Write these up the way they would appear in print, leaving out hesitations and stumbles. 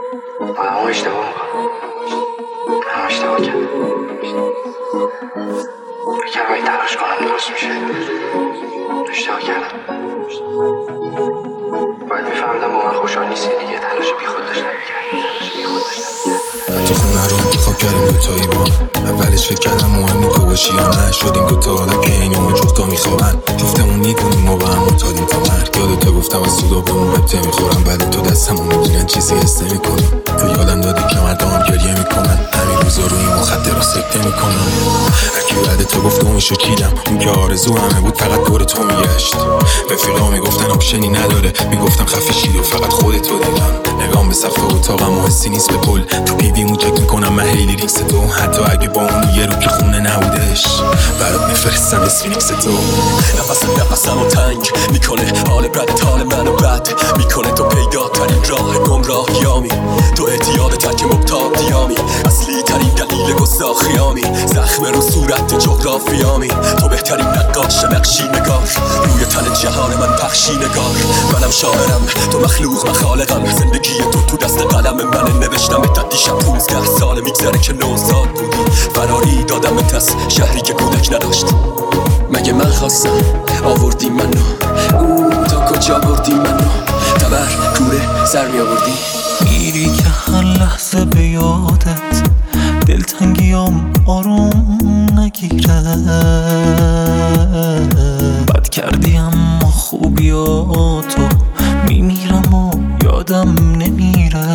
آدم اشتباه میکنم، هم اشتباه کردم. فکرم اگه تلاش کنم درست میشه. اشتباه کردم. باید میفهمیدم با من خوشحال نیستی دیگه. تلاش بی خود داشتم میکردم. تو خونه رو انتخاب کردیم دوتایی با اولش فکر کردم مهم تو باشی یا نه. شدیم دوتا آدم که این اون جفتا میخوابن. جفتمون میدونیم ما با هم معتادیم تا مرگ. یادتو گفتم از سودا به اون ربطه میخورم. بعد تو دستمون میگیرن چیزی حس نمیکنم. تو یادم دادی که مردم گریه میکنن. همین روزا روی مخدرات سکته میکنم. هرکی بعد تو گفت اونشو چیدم. اون که آرزو همه بود فقط دور تو میگشت. رفیقا میگفتن آپشنی نداره. میگفتم خفه شید و فقط خودتو دیدم. نگام به سقف اتاقم و حسی نیست به پل. تو پیویمون چک میکنم من هیلی ریکس تو. حتی اگه با اون یه رو که خونه نبودش برات میفرستم اسفینکس تو. نفسمو تنگ میکنه حال بدت حال منو بد میکنه. تو پیداترین راه گمراهیامی. تو اعتیاد تک مبتادیامی. اصلی ترین دلیل گستاخیامی. زخم رو صورت جغرافیامی. تو بهترین نقاش نقشی نگار. روی تن جهان من پخشی نگار. منم شاعرم تو مخلوق من خالقم. زندگی تو دست قلم من نوشتم. تا دیشب 15 سال میگذره که نوزاد بودی. فراری دادمت از شهری که کودک نداشت. مگه من خواستم آوردی منو. تا کجا بردی منو. تبر کوره سر می آوردی. میری که هر لحظه به یادت دلتنگیام آروم نگیره. بد کردی اما خوبیاتو میمیرم و یادم نمیره.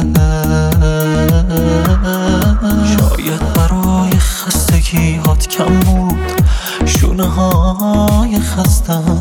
شاید برای خستگیات کم بود شونه های خستم.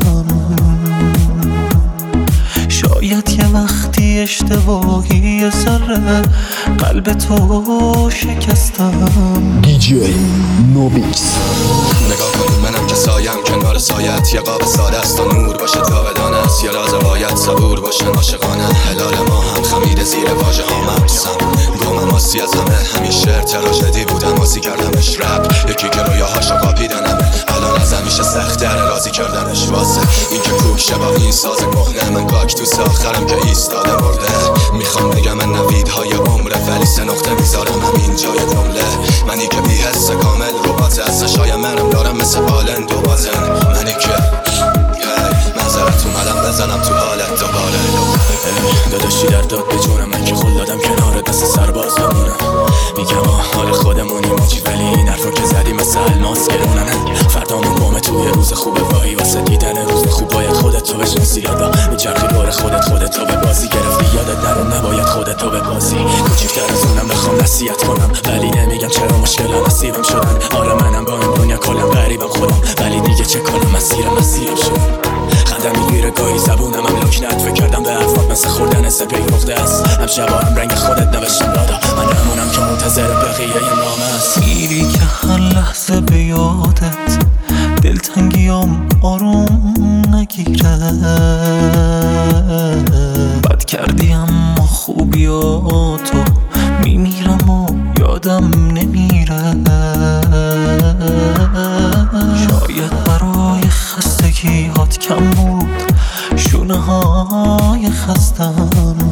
شاید یه وقتی اشتباهی یه ذره قلب تو شکستم. دیجی نوبیکس. نگاه کن منم که سایم کنار سایت. یه قاب ساده است تا نور باشه تا بدانست. یه راز باید صبور باشه عاشقانه. هلال ما هم خمیر زیر واژه ها مبسم. گم ماسی از همه همین شعر تراژدی بودم. ماسی کردمش رپ یکی که رویاهاشو قاپیدنمه. الان از همیشه سخت‌تره راضی کردنش. واسه این که کوک شبا این ساز کهنه. من کاکتوس آخرم که ایستاده مرده. میخوام بگم من نویدهای عمره ولی 3 نقطه میذارم همین جای جمله. منی که بی حس کامل ربات از شایم منم دارم مثل بالن دو بازن. منی که نظرت اومدم بزنم تو حالت دوباره. داداشی در داد به جونم. من که خل دادم کنار دست سرباز بمونم. میگم حال خودمونی موجی ولی این حرفا که زدی مثل الماس گرونن. فردامون بامه توی روز خوبه وای واسه دیدن روز خوب باید خودت تو بشناسی. یادا میچرخی دور خودت تو به بازی گرفتی. یادت درون نباید خودت تو به بازی. کوچیک‌تر از اونم بخوام نصیحت کنم ولی نمیگم چرا مشکلا نصیبم شدن. آره منم با این دنیا کلم غریبم خودم ولی دیگه چه کنم مسیرم شد. خندم میگیره گاهی زبونم هم لکنت. فکر کردم به حرفات مثل خوردن سپی نقطه است. همشبا هم رنگ خودت نوشتم دادا. من همونم که منتظر بقیه نامه است. میری که هر لحظه به یادت دلتنگیام آروم نگیره. بد کردی اما خوبیاتو میمیرم و یادم نمیره. شاید برای خستگیات کم بود شونه های خستم.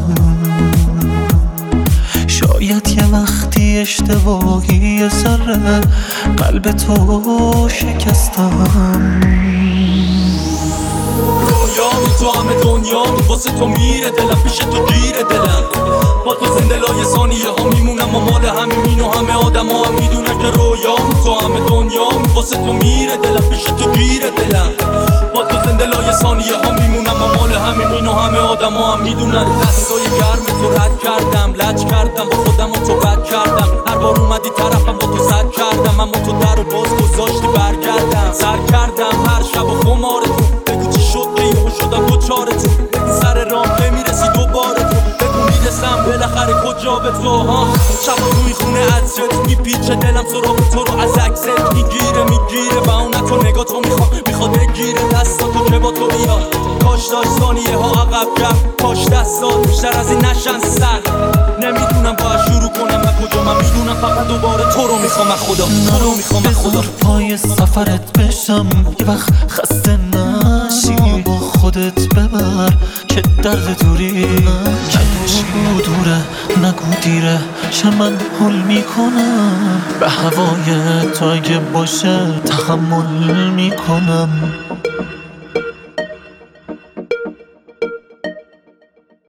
شاید یه وقتی اشتباهی یه ذره قلب تو شکستم. رویامی تو همه دنیامی واسه تو میره دلم. پیش تو گیره دلم. با تو زنده لای ثانیه ها میمونم و مال همین و همه آدم ها هم میدونن که رویامی تو همه دنیامی واسه تو میره دلم. پیش تو گیره دلم. با تو زنده لای ثانیه ها میمونم و مال همین و همه آدم ها هم میدونن. دستای گرم تو رد کردم لج کردم با خودم و تو بد کردم. هر بار اومدی طرفم با تو زد کردم. اما تو در و باز گذاشتی برگردم. سر کردم هر شب و خمارتون. بگو چی شد که یهو شدم دوچارتون. سر راه نمیرسی دوباره تو. بگو میرسم بالاخره کجا به تو ها. شبا روی خونه عطرت میپیچه دلم سراغ تو رو از عکست میگیره و اونتو نگاه تو میخواد بگیره دستاتو که با تو بیاد. کاش داشت ثانیه ها عقب کرد. کاش 10 سال بیشتر از این نشن سر. نمیدونم باید شروع کنم و کجا. من میدونم فقط دوباره تو رو میخوام خدا. تو رو میخوام خدا. پای سفرت بشم یه وقت خسته نشی. با خودت ببر که درد دوری دوره. نگو دیره من حل میکنم به هوای تو اگه باشه تحمل میکنم